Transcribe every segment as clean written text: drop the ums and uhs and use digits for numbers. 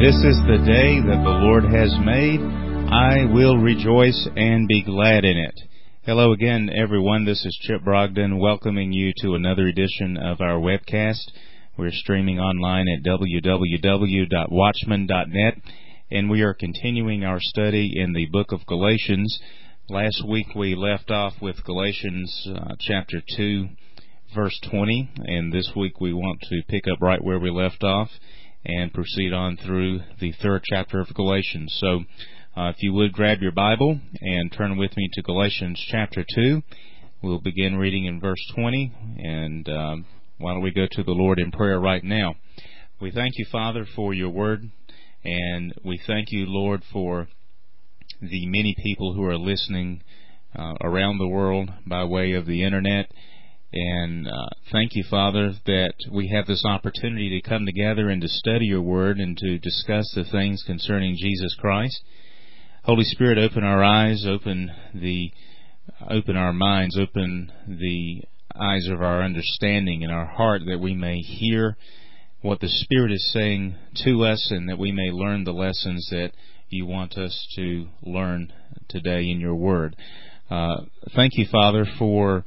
This is the day that the Lord has made. I will rejoice and be glad in it. Hello again, everyone. This is Chip Brogdon welcoming you to another edition of our webcast. We're streaming online at www.watchman.net, and we are continuing our study in the book of Galatians. Last week we left off with Galatians chapter 2, verse 20, and this week we want to pick up right where we left off and proceed on through the third chapter of Galatians. So, if you would grab your Bible and turn with me to Galatians chapter 2. We'll begin reading in verse 20, and why don't we go to the Lord in prayer right now. We thank you, Father, for your word, and we thank you, Lord, for the many people who are listening around the world by way of the internet. And thank you, Father, that we have this opportunity to come together and to study your word and to discuss the things concerning Jesus Christ. Holy Spirit, open our eyes, open our minds, open the eyes of our understanding and our heart, that we may hear what the Spirit is saying to us and that we may learn the lessons that you want us to learn today in your word. Thank you, Father, for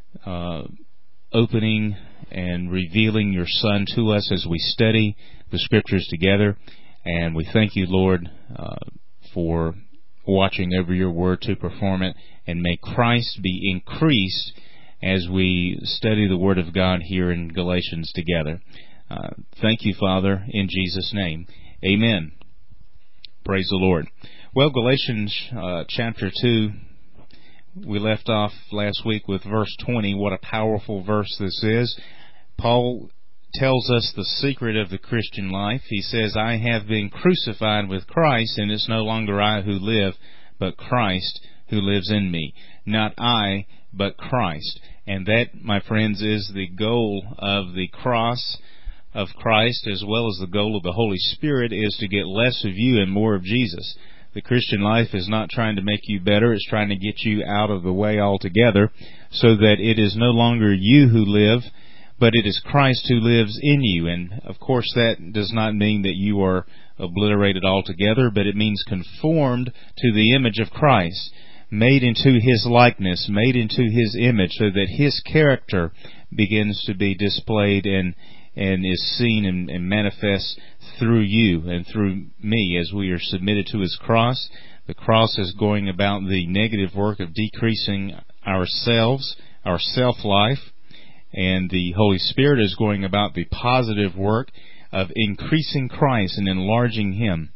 opening and revealing your Son to us as we study the Scriptures together. And we thank you, Lord, for watching over your word to perform it. And may Christ be increased as we study the Word of God here in Galatians together. Thank you, Father, in Jesus' name. Amen. Praise the Lord. Well, Galatians chapter 2, we left off last week with verse 20. What a powerful verse this is. Paul tells us the secret of the Christian life. He says, I have been crucified with Christ, and it's no longer I who live, but Christ who lives in me. Not I, but Christ. And that, my friends, is the goal of the cross of Christ, as well as the goal of the Holy Spirit, is to get less of you and more of Jesus. The Christian life is not trying to make you better. It's trying to get you out of the way altogether, so that it is no longer you who live, but it is Christ who lives in you. And, of course, that does not mean that you are obliterated altogether, but it means conformed to the image of Christ, made into His likeness, made into His image, so that His character begins to be displayed and is seen and manifest through you and through me as we are submitted to His cross. The cross is going about the negative work of decreasing ourselves, our self-life, and the Holy Spirit is going about the positive work of increasing Christ and enlarging Him.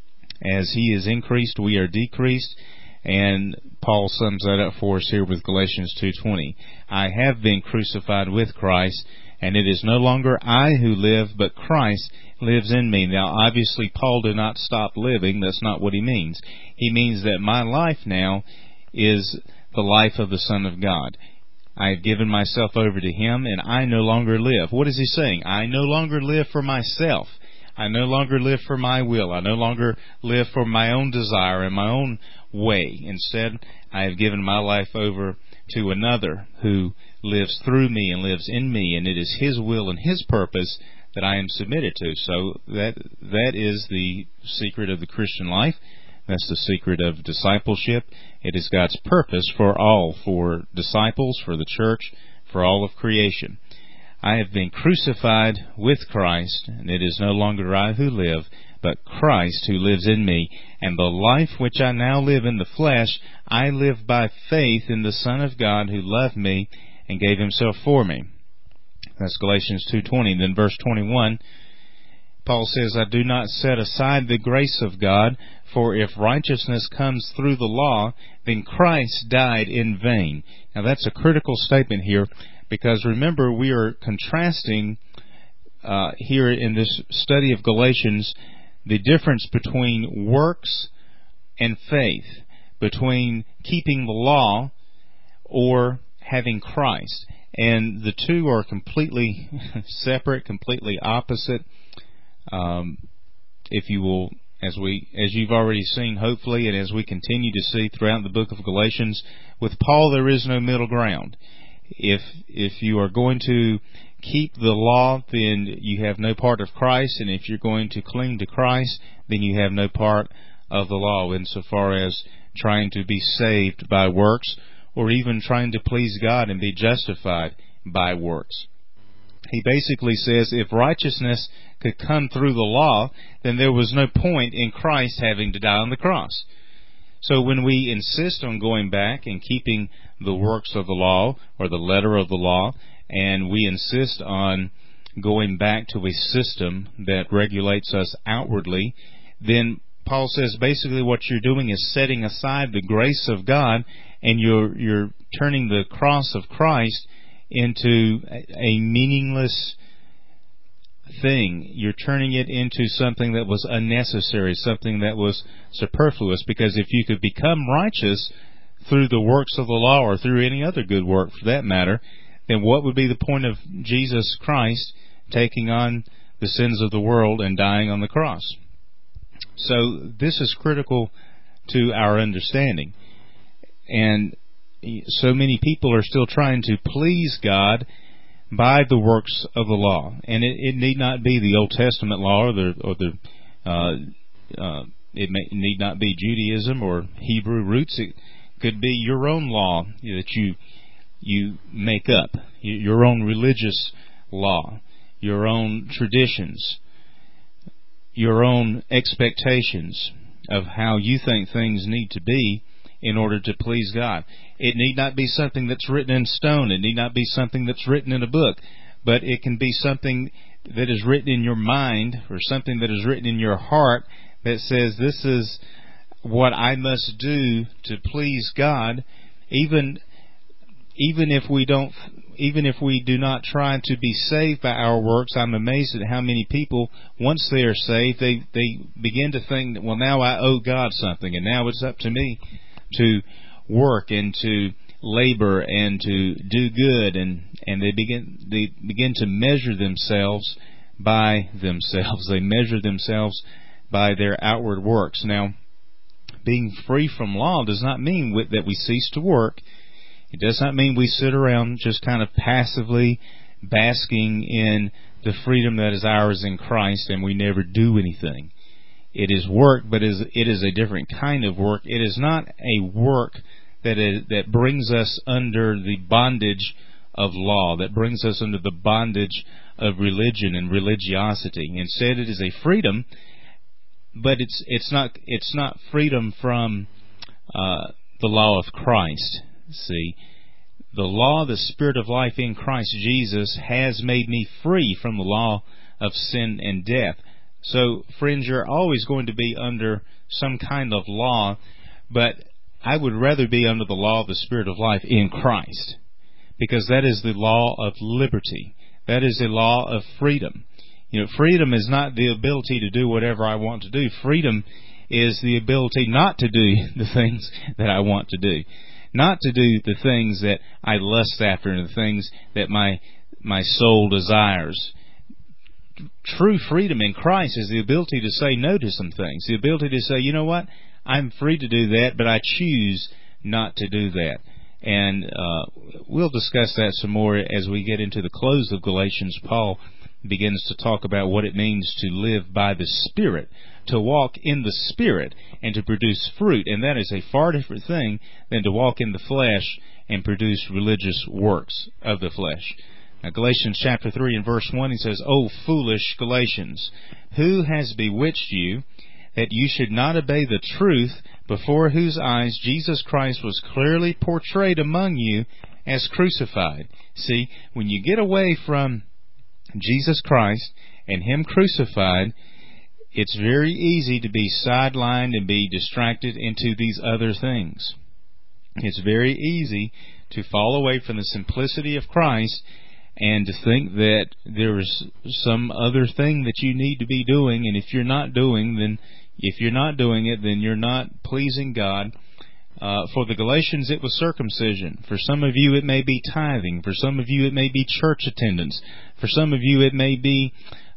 As He is increased, we are decreased, and Paul sums that up for us here with Galatians 2:20. I have been crucified with Christ, and it is no longer I who live, but Christ lives in me. Now, obviously, Paul did not stop living. That's not what he means. He means that my life now is the life of the Son of God. I have given myself over to Him, and I no longer live. What is he saying? I no longer live for myself. I no longer live for my will. I no longer live for my own desire and my own way. Instead, I have given my life over to another who lives through me and lives in me, and it is His will and His purpose that I am submitted to. So that is the secret of the Christian life. That's the secret of discipleship. It is God's purpose for all, for disciples, for the church, for all of creation. I have been crucified with Christ, and it is no longer I who live, but Christ who lives in me. And the life which I now live in the flesh, I live by faith in the Son of God who loved me and gave Himself for me. That's Galatians 2:20. Then verse 21, Paul says, I do not set aside the grace of God, for if righteousness comes through the law, then Christ died in vain. Now that's a critical statement here, because remember, we are contrasting here in this study of Galatians the difference between works and faith, between keeping the law or having Christ. And the two are completely separate, completely opposite. If you will, as you've already seen, hopefully, and as we continue to see throughout the book of Galatians, with Paul there is no middle ground. If you are going to keep the law, then you have no part of Christ, and if you're going to cling to Christ, then you have no part of the law insofar as trying to be saved by works, or even trying to please God and be justified by works. He basically says if righteousness could come through the law, then there was no point in Christ having to die on the cross. So when we insist on going back and keeping the works of the law, or the letter of the law, and we insist on going back to a system that regulates us outwardly, then Paul says basically what you're doing is setting aside the grace of God, and you're turning the cross of Christ into a meaningless thing. You're turning it into something that was unnecessary, something that was superfluous, because if you could become righteous through the works of the law, or through any other good work for that matter, then what would be the point of Jesus Christ taking on the sins of the world and dying on the cross? So this is critical to our understanding. And so many people are still trying to please God by the works of the law, and it need not be the Old Testament law, it need not be Judaism or Hebrew roots. It could be your own law that you make up, your own religious law, your own traditions, your own expectations of how you think things need to be in order to please God. It need not be something that's written in stone. It need not be something that's written in a book. But it can be something that is written in your mind, or something that is written in your heart that says, this is what I must do to please God, even if we do not try to be saved by our works. I'm amazed at how many people, once they are saved, they begin to think that, well, now I owe God something, and now it's up to me to work and to labor and to do good, and they begin to measure themselves by themselves. They measure themselves by their outward works. Now, being free from law does not mean that we cease to work. It does not mean we sit around just kind of passively basking in the freedom that is ours in Christ and we never do anything. It is work, but it is a different kind of work. It is not a work that brings us under the bondage of law, that brings us under the bondage of religion and religiosity. Instead, it is a freedom, but it's not freedom from the law of Christ. See, the law, the Spirit of life in Christ Jesus, has made me free from the law of sin and death. So, friends, you're always going to be under some kind of law, but I would rather be under the law of the Spirit of life in Christ, because that is the law of liberty. That is the law of freedom. Freedom is not the ability to do whatever I want to do. Freedom is the ability not to do the things that I want to do, not to do the things that I lust after and the things that my soul desires. True freedom in Christ is the ability to say no to some things, the ability to say, you know what, I'm free to do that, but I choose not to do that. And we'll discuss that some more as we get into the close of Galatians. Paul begins to talk about what it means to live by the Spirit, to walk in the Spirit and to produce fruit. And that is a far different thing than to walk in the flesh and produce religious works of the flesh. Now, Galatians chapter 3 and verse 1, he says, O foolish Galatians, who has bewitched you that you should not obey the truth, before whose eyes Jesus Christ was clearly portrayed among you as crucified? See, when you get away from Jesus Christ and Him crucified, it's very easy to be sidelined and be distracted into these other things. It's very easy to fall away from the simplicity of Christ and to think that there is some other thing that you need to be doing, and if you're not doing it, then you're not pleasing God. For the Galatians, it was circumcision. For some of you, it may be tithing. For some of you, it may be church attendance. For some of you, it may be,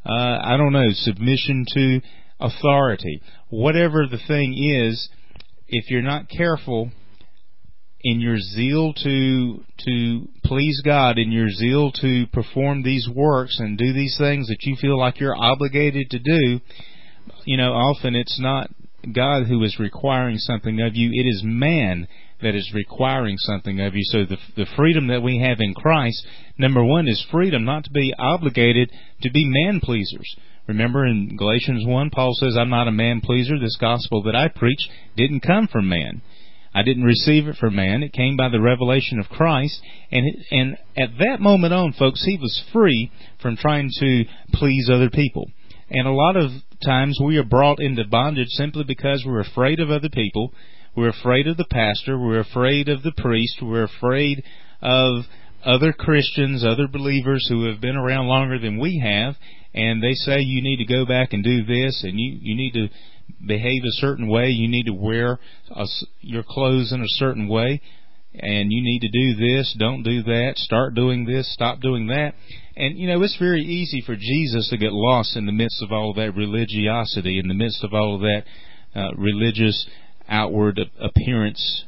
submission to authority. Whatever the thing is, if you're not careful, in your zeal to please God, in your zeal to perform these works and do these things that you feel like you're obligated to do, often it's not God who is requiring something of you. It is man that is requiring something of you. So the freedom that we have in Christ, number one, is freedom not to be obligated to be man-pleasers. Remember in Galatians 1, Paul says, I'm not a man-pleaser. This gospel that I preach didn't come from man. I didn't receive it from man. It came by the revelation of Christ. And at that moment on, folks, he was free from trying to please other people. And a lot of times we are brought into bondage simply because we're afraid of other people. We're afraid of the pastor. We're afraid of the priest. We're afraid of other Christians, other believers who have been around longer than we have. And they say you need to go back and do this, and you need to behave a certain way. You need to wear your clothes in a certain way, and you need to do this, don't do that, start doing this, stop doing that. And, it's very easy for Jesus to get lost in the midst of all of that religiosity, in the midst of all of that religious outward appearance,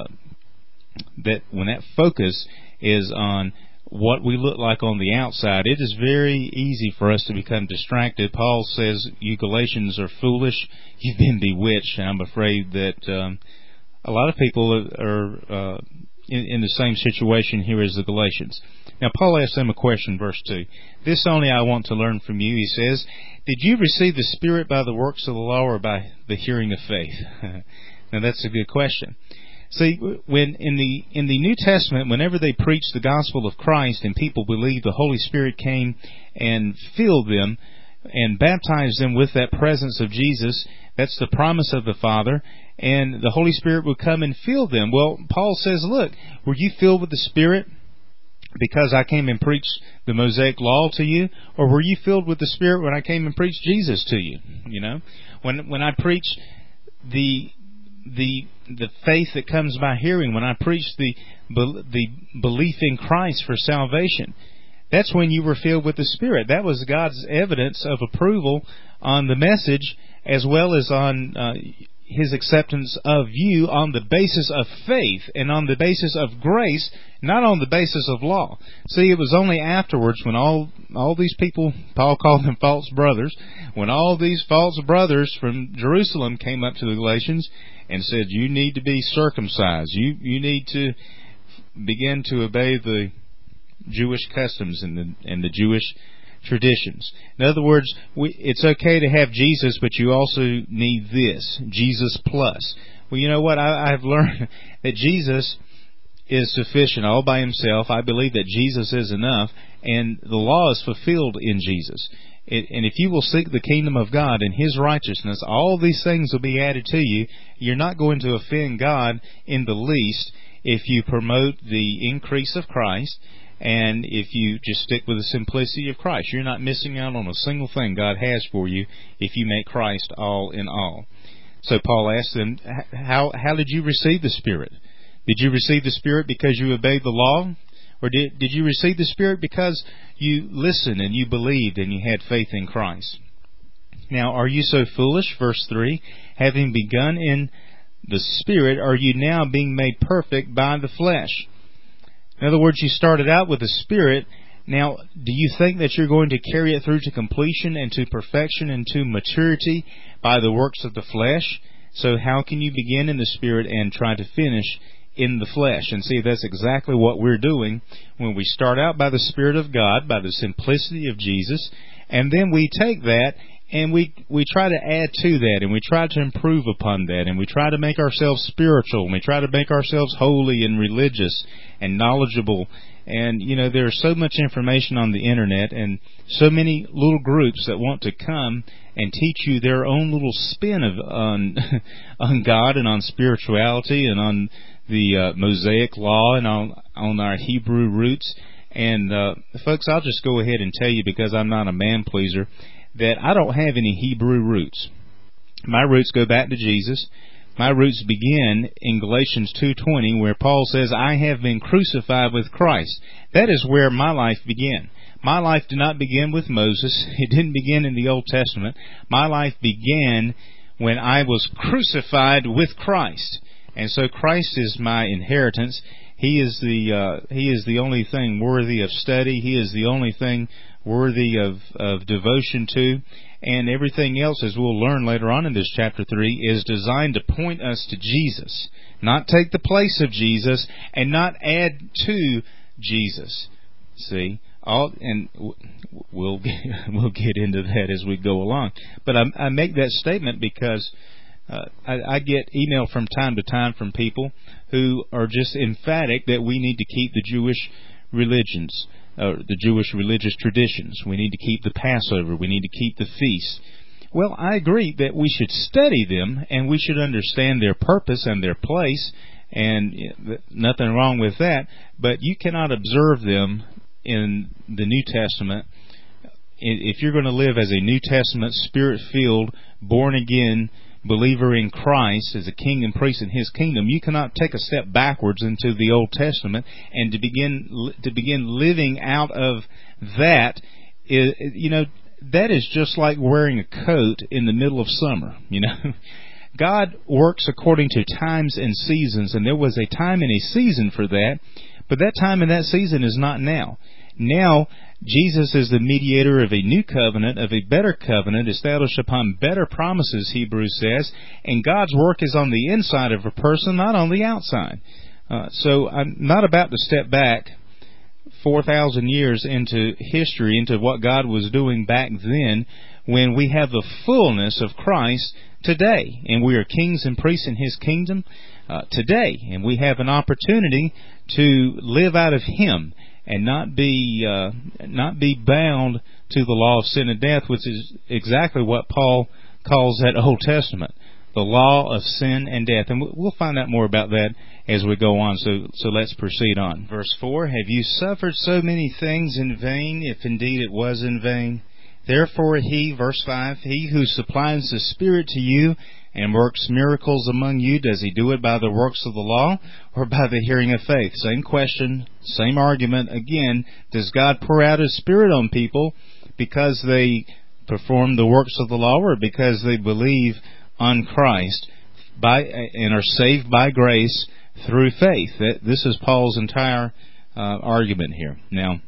that when that focus is on what we look like on the outside, it is very easy for us to become distracted. Paul says, you Galatians are foolish, you've been bewitched. And I'm afraid that a lot of people are in the same situation here as the Galatians. Now, Paul asks them a question, verse 2. This only I want to learn from you, he says, did you receive the Spirit by the works of the law or by the hearing of faith? Now, that's a good question. See, when in the New Testament, whenever they preached the gospel of Christ and people believed, the Holy Spirit came and filled them and baptized them with that presence of Jesus. That's the promise of the Father, and the Holy Spirit would come and fill them. Well, Paul says, look, were you filled with the Spirit because I came and preached the Mosaic law to you, or were you filled with the Spirit when I came and preached Jesus to you? When I preach the faith that comes by hearing, when I preach the belief in Christ for salvation, that's when you were filled with the Spirit. That was God's evidence of approval on the message, as well as on His acceptance of you on the basis of faith and on the basis of grace, not on the basis of law. See, it was only afterwards when all these people, Paul called them false brothers, when all these false brothers from Jerusalem came up to the Galatians and said, you need to be circumcised. You need to begin to obey the Jewish customs and the Jewish traditions. In other words, it's okay to have Jesus, but you also need this, Jesus plus. Well, you know what? I've learned that Jesus is sufficient all by Himself. I believe that Jesus is enough, and the law is fulfilled in Jesus. And if you will seek the kingdom of God and His righteousness, all these things will be added to you. You're not going to offend God in the least if you promote the increase of Christ, and if you just stick with the simplicity of Christ. You're not missing out on a single thing God has for you if you make Christ all in all. So Paul asked them, how did you receive the Spirit? Did you receive the Spirit because you obeyed the law? Or did you receive the Spirit because you listened and you believed and you had faith in Christ? Now, are you so foolish? Verse 3, having begun in the Spirit, are you now being made perfect by the flesh? In other words, you started out with the Spirit. Now, do you think that you're going to carry it through to completion and to perfection and to maturity by the works of the flesh? So how can you begin in the Spirit and try to finish in the flesh? And see, that's exactly what we're doing when we start out by the Spirit of God, by the simplicity of Jesus, and then we take that and we try to add to that, and we try to improve upon that, and we try to make ourselves spiritual, and we try to make ourselves holy and religious and knowledgeable. And, there's so much information on the internet and so many little groups that want to come and teach you their own little spin on God and on spirituality and on the Mosaic law and on our Hebrew roots. And, folks, I'll just go ahead and tell you, because I'm not a man-pleaser, that I don't have any Hebrew roots. My roots go back to Jesus. My roots begin in Galatians 2:20, where Paul says, I have been crucified with Christ. That is where my life began. My life did not begin with Moses. It didn't begin in the Old Testament. My life began when I was crucified with Christ. And so Christ is my inheritance. He is the only thing worthy of study. He is the only thing worthy of devotion to. And everything else, as we'll learn later on in this chapter 3, is designed to point us to Jesus. Not take the place of Jesus and not add to Jesus. See? We'll get into that as we go along. But I make that statement because I get email from time to time from people who are just emphatic that we need to keep the Jewish religions, the Jewish religious traditions. We need to keep the Passover. We need to keep the feasts. Well, I agree that we should study them and we should understand their purpose and their place, and nothing wrong with that. But you cannot observe them in the New Testament. If you're going to live as a New Testament, Spirit-filled, born-again believer in Christ as a king and priest in His kingdom, you cannot take a step backwards into the Old Testament and to begin living out of that. That is just like wearing a coat in the middle of summer. God works according to times and seasons, and there was a time and a season for that, but that time and that season is not now. Now, Jesus is the mediator of a new covenant, of a better covenant, established upon better promises, Hebrews says, and God's work is on the inside of a person, not on the outside. So I'm not about to step back 4,000 years into history, into what God was doing back then, when we have the fullness of Christ today, and we are kings and priests in His kingdom today, and we have an opportunity to live out of Him and not be bound to the law of sin and death, which is exactly what Paul calls that Old Testament, the law of sin and death. And we'll find out more about that as we go on. So let's proceed on. Verse 4, have you suffered so many things in vain, if indeed it was in vain? Therefore verse 5, he who supplies the Spirit to you and works miracles among you, does He do it by the works of the law or by the hearing of faith? Same question, same argument. Again, does God pour out His Spirit on people because they perform the works of the law, or because they believe on Christ and are saved by grace through faith? This is Paul's entire argument here. Now,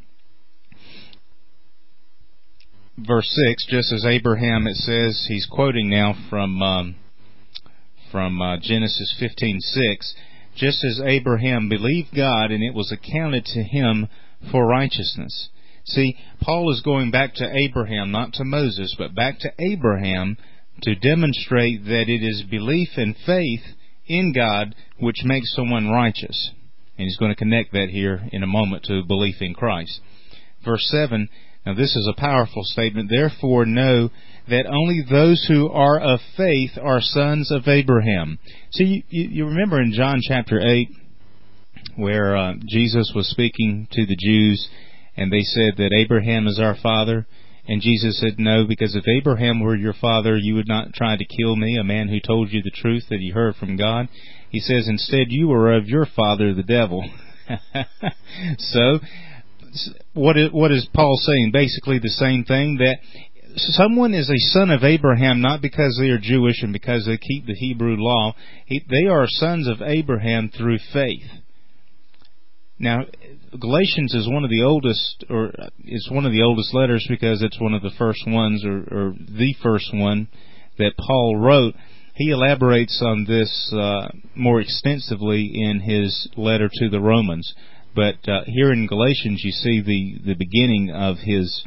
verse 6, just as Abraham, it says, he's quoting now from Genesis 15:6, just as Abraham believed God, and it was accounted to him for righteousness. See, Paul is going back to Abraham, not to Moses, but back to Abraham, to demonstrate that it is belief and faith in God which makes someone righteous. And he's going to connect that here in a moment to belief in Christ. Verse 7, now this is a powerful statement. Therefore know that only those who are of faith are sons of Abraham. See, you remember in John chapter 8, where Jesus was speaking to the Jews, and they said that Abraham is our father. And Jesus said, no, because if Abraham were your father, you would not try to kill me, a man who told you the truth that he heard from God. He says, instead, you are of your father, the devil. So, what is Paul saying? Basically the same thing, that someone is a son of Abraham not because they are Jewish and because they keep the Hebrew law. They are sons of Abraham through faith. Now, Galatians is one of the oldest, or it's one of the oldest letters because it's one of the first ones, or the first one that Paul wrote. He elaborates on this more extensively in his letter to the Romans. But here in Galatians, you see the beginning of his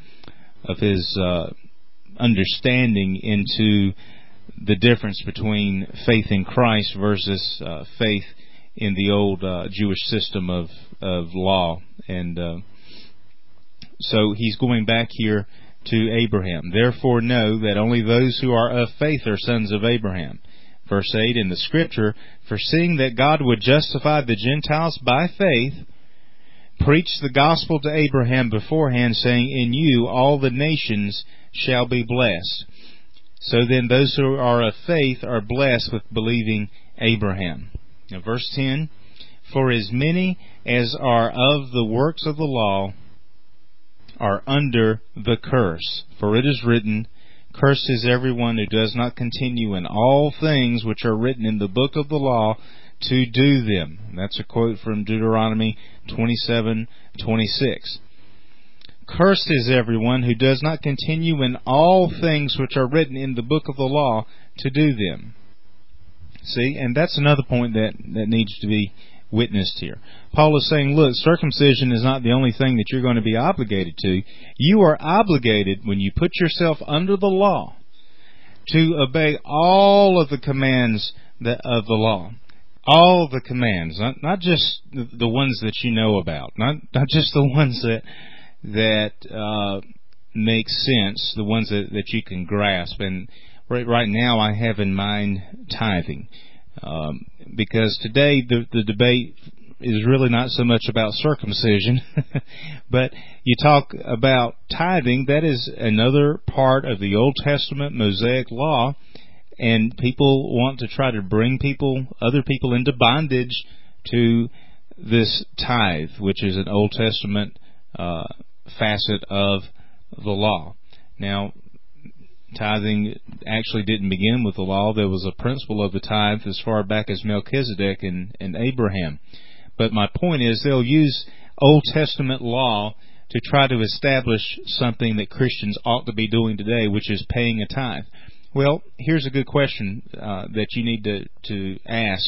understanding into the difference between faith in Christ versus faith in the old Jewish system of law. And so he's going back here to Abraham. Therefore know that only those who are of faith are sons of Abraham. Verse 8 in the Scripture, foreseeing that God would justify the Gentiles by faith, preached the gospel to Abraham beforehand, saying, in you all the nations shall be blessed. So then those who are of faith are blessed with believing Abraham. Now verse 10, for as many as are of the works of the law are under the curse. For it is written, cursed is everyone who does not continue in all things which are written in the book of the law to do them. And that's a quote from Deuteronomy 27:26. Cursed is everyone who does not continue in all things which are written in the book of the law to do them. See, and that's another point that needs to be witnessed here. Paul is saying, look, circumcision is not the only thing that you're going to be obligated to. You are obligated, when you put yourself under the law, to obey all of the commands of the law. All the commands, not just the ones that you know about, not just the ones that make sense, the ones that you can grasp. And right now I have in mind tithing, because today the debate is really not so much about circumcision, but you talk about tithing. That is another part of the Old Testament Mosaic law, and people want to try to bring other people into bondage to this tithe, which is an Old Testament facet of the law. Now, tithing actually didn't begin with the law. There was a principle of the tithe as far back as Melchizedek and Abraham. But my point is, they'll use Old Testament law to try to establish something that Christians ought to be doing today, which is paying a tithe. Well, here's a good question that you need to ask.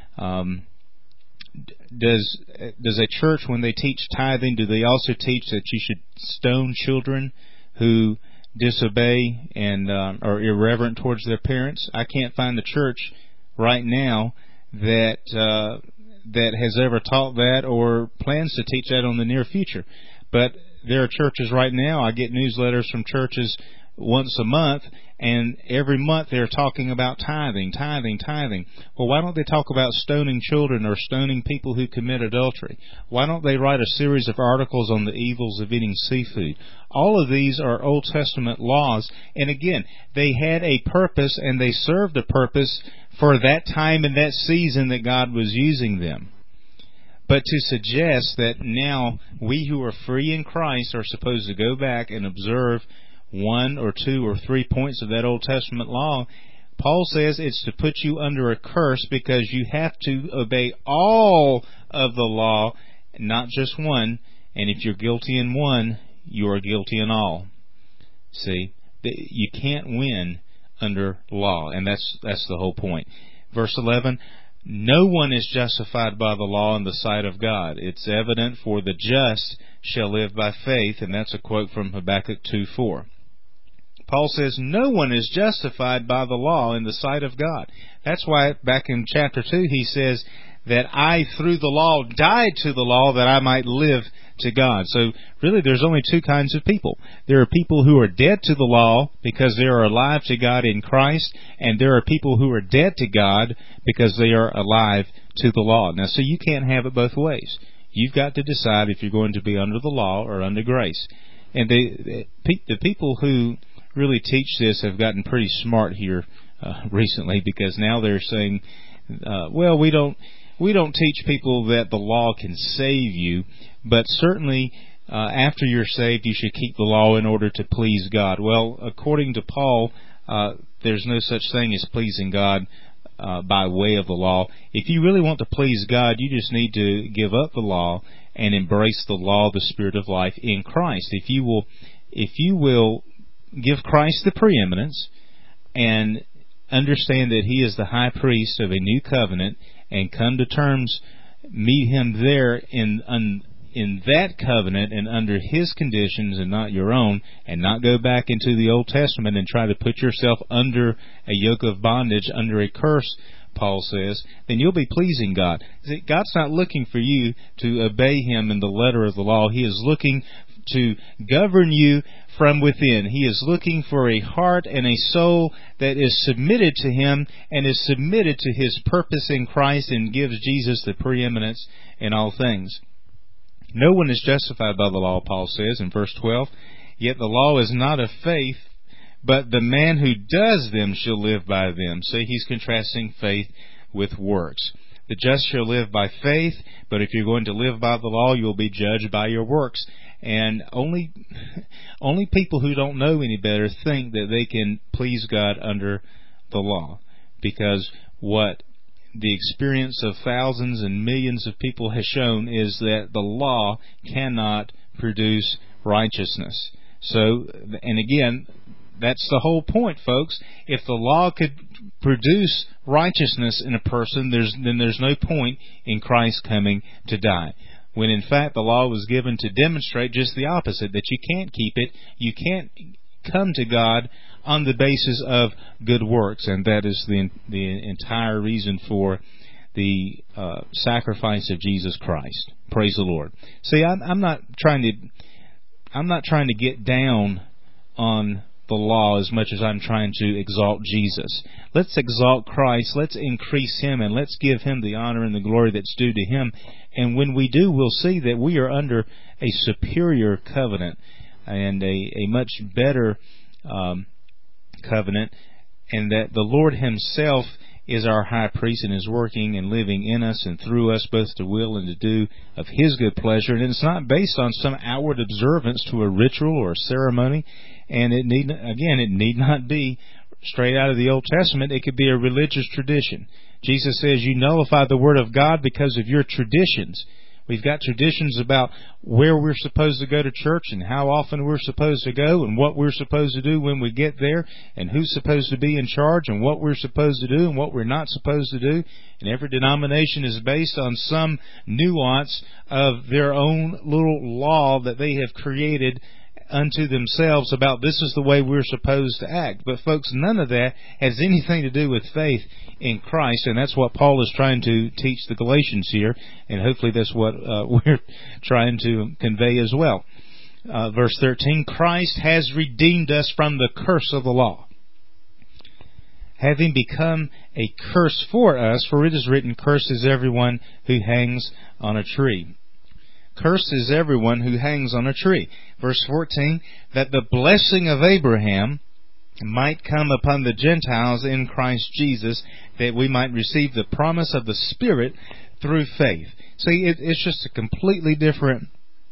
Does a church, when they teach tithing, do they also teach that you should stone children who disobey and are irreverent towards their parents? I can't find a church right now that has ever taught that or plans to teach that in the near future. But there are churches right now, I get newsletters from churches once a month, and every month they're talking about tithing. Well, why don't they talk about stoning children or stoning people who commit adultery? Why don't they write a series of articles on the evils of eating seafood? All of these are Old Testament laws, and again, they had a purpose and they served a purpose for that time and that season that God was using them. But to suggest that now we who are free in Christ are supposed to go back and observe 1 or 2 or 3 points of that Old Testament law, Paul says it's to put you under a curse, because you have to obey all of the law, not just one. And if you're guilty in one, you are guilty in all. See, you can't win under law, and that's the whole point. Verse 11, no one is justified by the law in the sight of God. It's evident, for the just shall live by faith, and that's a quote from Habakkuk 2:4. Paul says no one is justified by the law in the sight of God. That's why back in chapter 2 he says that I, through the law, died to the law that I might live to God. So really there's only two kinds of people. There are people who are dead to the law because they are alive to God in Christ, and there are people who are dead to God because they are alive to the law. Now, so you can't have it both ways. You've got to decide if you're going to be under the law or under grace. And the people who really teach this have gotten pretty smart here recently, because now they're saying, well, we don't teach people that the law can save you, but certainly after you're saved, you should keep the law in order to please God. Well, according to Paul, there's no such thing as pleasing God by way of the law. If you really want to please God, you just need to give up the law and embrace the law of the Spirit of life in Christ. If you will give Christ the preeminence and understand that He is the high priest of a new covenant, and come to terms, meet Him there in that covenant and under His conditions and not your own, and not go back into the Old Testament and try to put yourself under a yoke of bondage, under a curse, Paul says, then you'll be pleasing God. God's not looking for you to obey Him in the letter of the law. He is looking to govern you from within. He is looking for a heart and a soul that is submitted to Him and is submitted to His purpose in Christ, and gives Jesus the preeminence in all things. No one is justified by the law, Paul says in verse 12. Yet the law is not of faith, but the man who does them shall live by them. So he's contrasting faith with works. The just shall live by faith, but if you're going to live by the law, you'll be judged by your works. And only people who don't know any better think that they can please God under the law, because what the experience of thousands and millions of people has shown is that the law cannot produce righteousness. So, and again, that's the whole point, folks. If the law could produce righteousness in a person, then there's no point in Christ coming to die. When in fact the law was given to demonstrate just the opposite, that you can't keep it, you can't come to God on the basis of good works, and that is the entire reason for the sacrifice of Jesus Christ. Praise the Lord. See, I'm not trying to get down on the law as much as I'm trying to exalt Jesus. Let's exalt Christ, let's increase Him, and let's give Him the honor and the glory that's due to Him. And when we do, we'll see that we are under a superior covenant and a much better covenant, and that the Lord Himself is our high priest and is working and living in us and through us, both to will and to do of His good pleasure. And it's not based on some outward observance to a ritual or a ceremony. And it need not be straight out of the Old Testament. It could be a religious tradition. Jesus says, you nullify the Word of God because of your traditions. We've got traditions about where we're supposed to go to church and how often we're supposed to go and what we're supposed to do when we get there and who's supposed to be in charge and what we're supposed to do and what we're not supposed to do. And every denomination is based on some nuance of their own little law that they have created unto themselves about this is the way we're supposed to act. But folks, none of that has anything to do with faith in Christ, and that's what Paul is trying to teach the Galatians here, and hopefully that's what we're trying to convey as well. Verse 13, Christ has redeemed us from the curse of the law, having become a curse for us, for it is written, cursed is everyone who hangs on a tree. Cursed is everyone who hangs on a tree. Verse 14, that the blessing of Abraham might come upon the Gentiles in Christ Jesus, that we might receive the promise of the Spirit through faith. See, it's just a completely different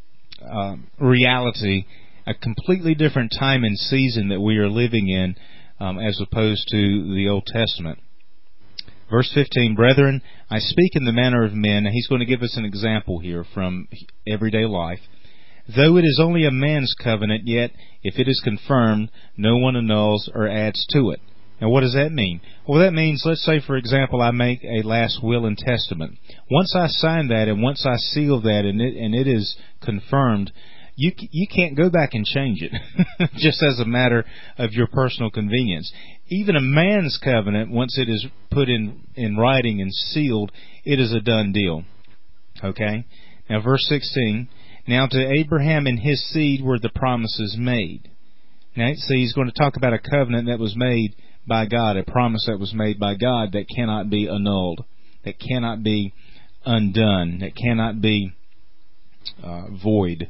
reality, a completely different time and season that we are living in as opposed to the Old Testament. Verse 15, brethren, I speak in the manner of men. He's going to give us an example here from everyday life. Though it is only a man's covenant, yet if it is confirmed, no one annuls or adds to it. Now what does that mean? Well, that means, let's say, for example, I make a last will and testament. Once I sign that and once I seal that and it is confirmed, you can't go back and change it, just as a matter of your personal convenience. Even a man's covenant, once it is put in writing and sealed, it is a done deal. Okay? Now, verse 16, now to Abraham and his seed were the promises made. Now, see, he's going to talk about a covenant that was made by God, a promise that was made by God that cannot be annulled, that cannot be undone, that cannot be void.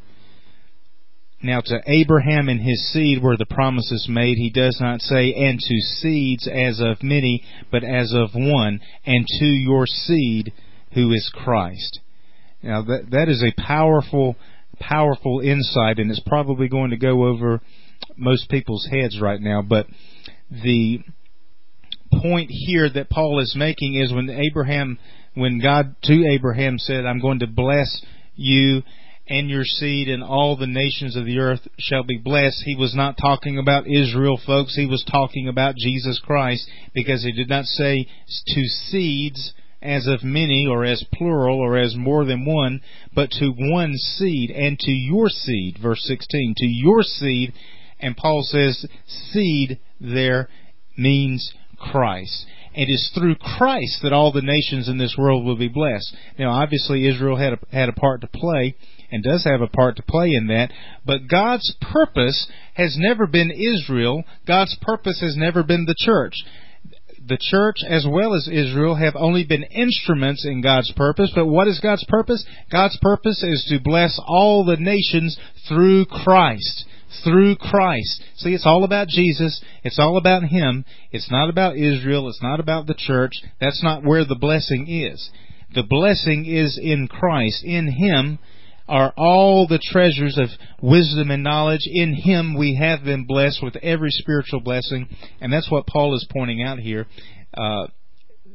Now to Abraham and his seed were the promises made. He does not say, and to seeds as of many, but as of one, and to your seed who is Christ. Now that is a powerful insight, and it's probably going to go over most people's heads right now. But the point here that Paul is making is when God to Abraham said, I'm going to bless you and your seed, and all the nations of the earth shall be blessed. He was not talking about Israel, folks. He was talking about Jesus Christ, because he did not say to seeds as of many, or as plural, or as more than one, but to one seed, and to your seed, verse 16, to your seed. And Paul says seed there means Christ. It is through Christ that all the nations in this world will be blessed. Now, obviously, Israel had a part to play, and does have a part to play in that, but God's purpose has never been Israel. God's purpose has never been the church. The church, as well as Israel, have only been instruments in God's purpose. But what is God's purpose? God's purpose is to bless all the nations through Christ. Through Christ. See, it's all about Jesus. It's all about Him. It's not about Israel. It's not about the church. That's not where the blessing is. The blessing is in Christ. In Him are all the treasures of wisdom and knowledge. In Him we have been blessed with every spiritual blessing. And that's what Paul is pointing out here.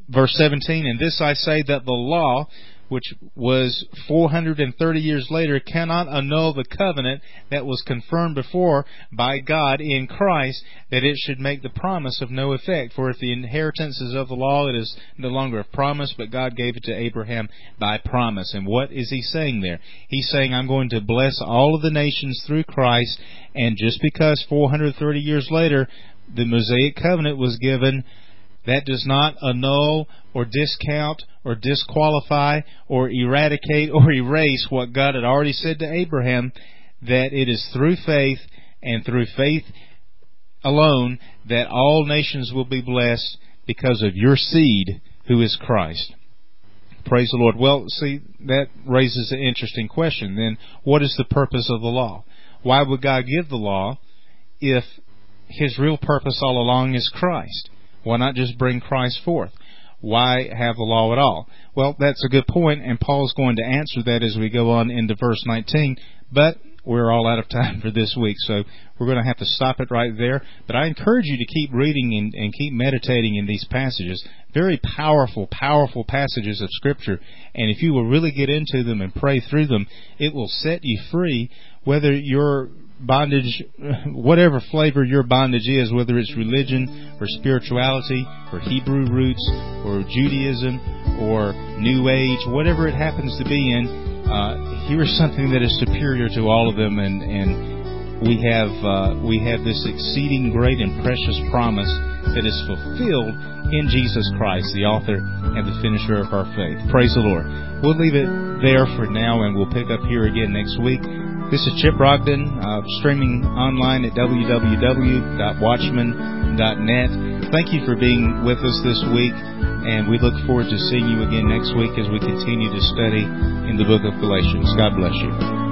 Verse 17, "And this I say, that the law, which was 430 years later, cannot annul the covenant that was confirmed before by God in Christ, that it should make the promise of no effect. For if the inheritance is of the law, it is no longer a promise, but God gave it to Abraham by promise." And what is he saying there? He's saying, I'm going to bless all of the nations through Christ, and just because 430 years later the Mosaic covenant was given, that does not annul or discount or disqualify or eradicate or erase what God had already said to Abraham, that it is through faith and through faith alone that all nations will be blessed because of your seed, who is Christ. Praise the Lord. Well, see, that raises an interesting question. Then, what is the purpose of the law? Why would God give the law if His real purpose all along is Christ? Why not just bring Christ forth? Why have the law at all? Well, that's a good point, and Paul's going to answer that as we go on into verse 19, but we're all out of time for this week, so we're going to have to stop it right there. But I encourage you to keep reading and keep meditating in these passages. Very powerful, powerful passages of Scripture, and if you will really get into them and pray through them, it will set you free, whether your bondage, whatever flavor your bondage is, whether it's religion or spirituality or Hebrew roots or Judaism or New Age, whatever it happens to be in, here's something that is superior to all of them, and we have this exceeding great and precious promise that is fulfilled in Jesus Christ, the author and the finisher of our faith. Praise the Lord. We'll leave it there for now, and we'll pick up here again next week. This is Chip Brogden, streaming online at www.watchman.net. Thank you for being with us this week, and we look forward to seeing you again next week as we continue to study in the book of Galatians. God bless you.